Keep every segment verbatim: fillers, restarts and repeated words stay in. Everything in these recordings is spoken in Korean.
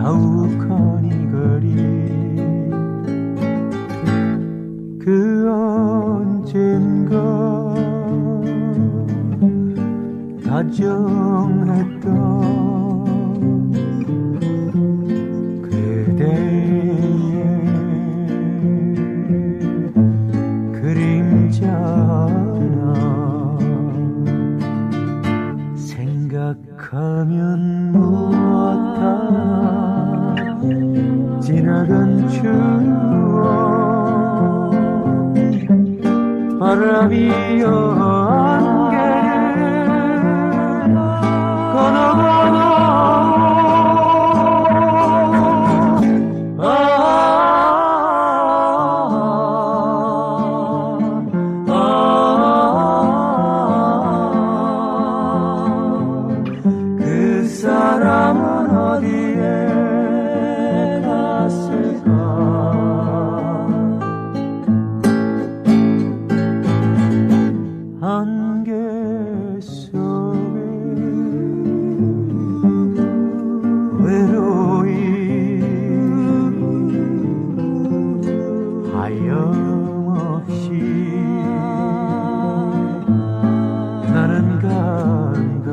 자욱한 이 거리 그 언젠가 다정했던 그대의 그림자 하나 생각하면 무엇하나 지나간 추억 바람이 안개를 걷어가도 아, 아, 아, 그 사람은 어디에 갔을까 안개 속에 외로이 하염없이 나는 간다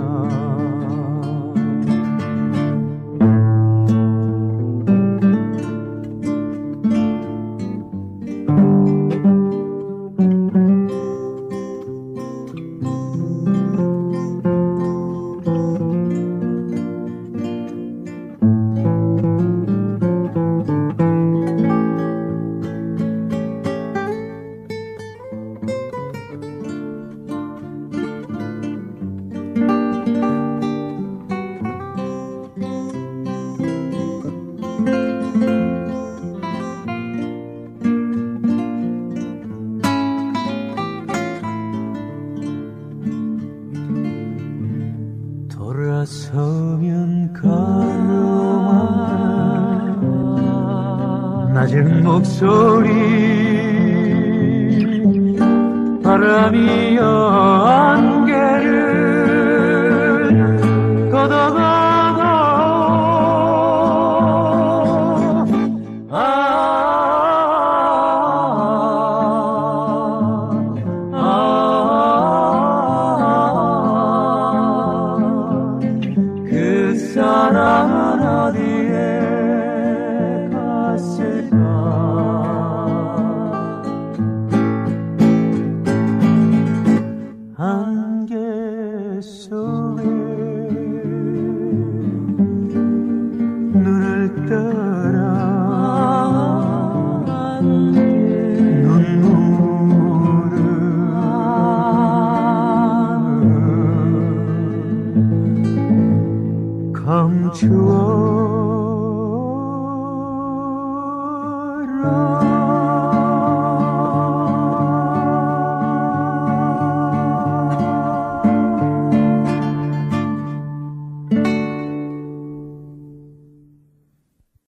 돌아서면 가능한 낮은 목소리 바람이 안개를 걷어가도 아, 아, 아, 그 사람은 어디에